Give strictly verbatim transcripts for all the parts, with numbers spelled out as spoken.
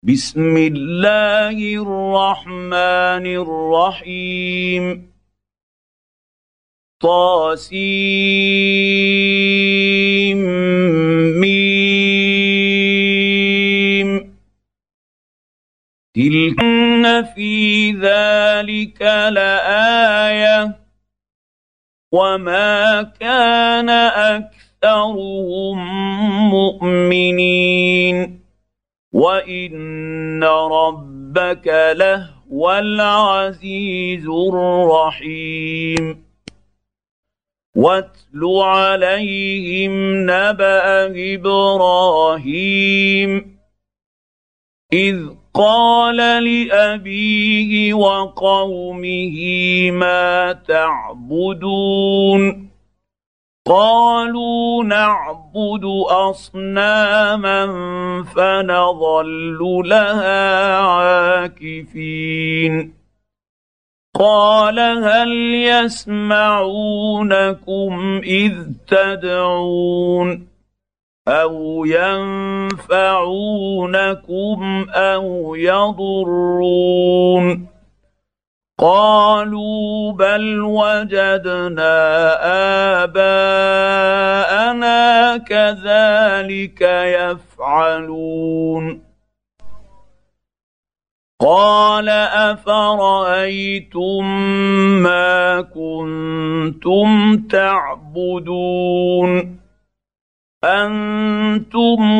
بسم الله الرحمن الرحيم طاسيم ميم تلك في ذلك لآية وما كان أكثرهم مؤمنين وإن ربك لهو العزيز الرحيم واتل عليهم نبأ إبراهيم إذ قال لأبيه وقومه ما تعبدون قالوا نعبد أصناما فنظل لها عاكفين قال هل يسمعونكم إذ تدعون أو ينفعونكم أو يضرون قالوا بل وجدنا آباءنا كذلك يفعلون قال أفرأيتم ما كنتم تعبدون أنتم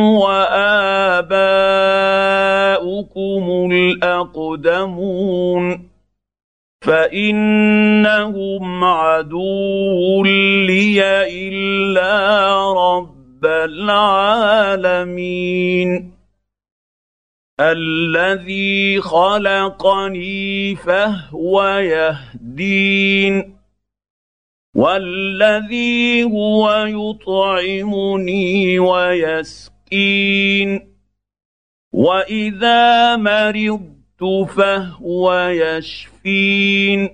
وآباؤكم الأقدمون فإنهم عدو لي إلا رب العالمين الذي خلقني فهو يهدين والذي هو يطعمني ويسقين وإذا مرضت فهو يشفين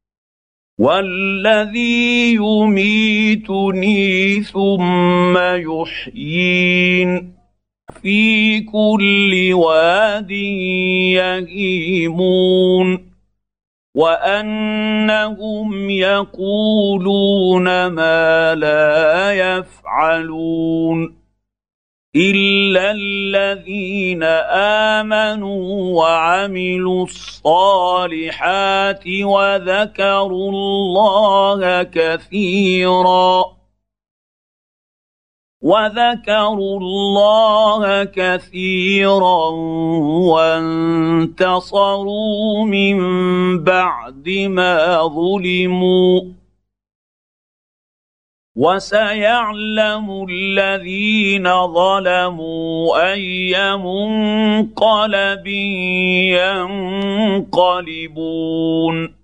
والذي يميتني ثم يحيين في كل واد يهيمون وأنهم يقولون ما لا يفعلون إلا الذين آمنوا وعملوا الصالحات وذكروا الله كثيرا وذكروا الله كثيرا وانتصروا من بعد ما ظلموا وسيعلم الذين ظلموا أي منقلب ينقلبون